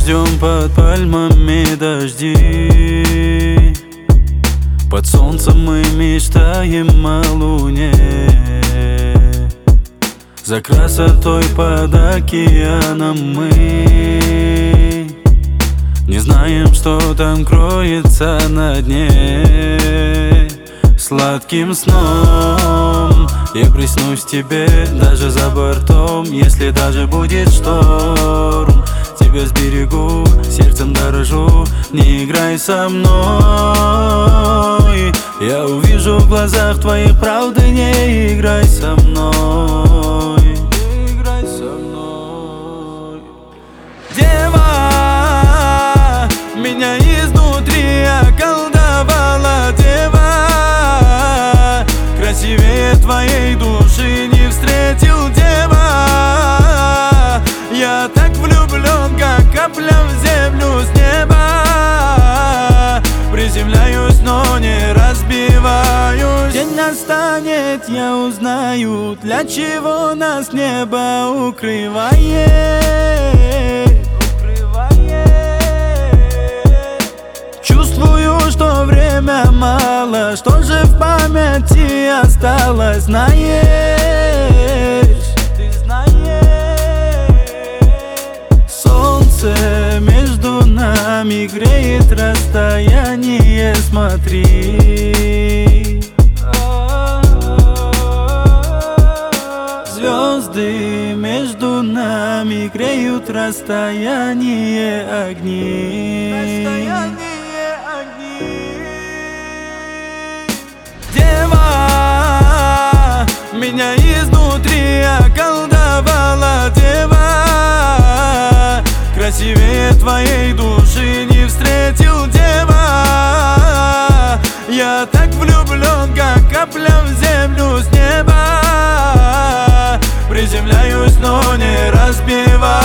ждем под пальмами дожди, под солнцем мы мечтаем о луне, за красотой под океаном мы не знаем, что там кроется на дне. Сладким сном я приснусь тебе даже за бортом, если даже будет шторм. Тебя сберегу, сердцем дорожу, не играй со мной. Я увижу в глазах твоих правды, не играй со мной. Не играй со мной. Дева, меня изнутри околдовала, дева, красивее твоей души не встретил, дева. Я так влюблен, как капля в землю с неба. Приземляюсь, но не разбиваюсь. День настанет, я узнаю, для чего нас небо укрывает. Чувствую, что время мало, что же в памяти осталось, знаешь? Ты знаешь. Солнце между нами греет расстояние, смотри. Звезды между нами греют расстояние, огни. Дева, меня изнутри околдовала, дева, красивее твоей души не встретил, дева. Я так влюблен, как капля в землю с неба. Приземляюсь, но не разбиваюсь.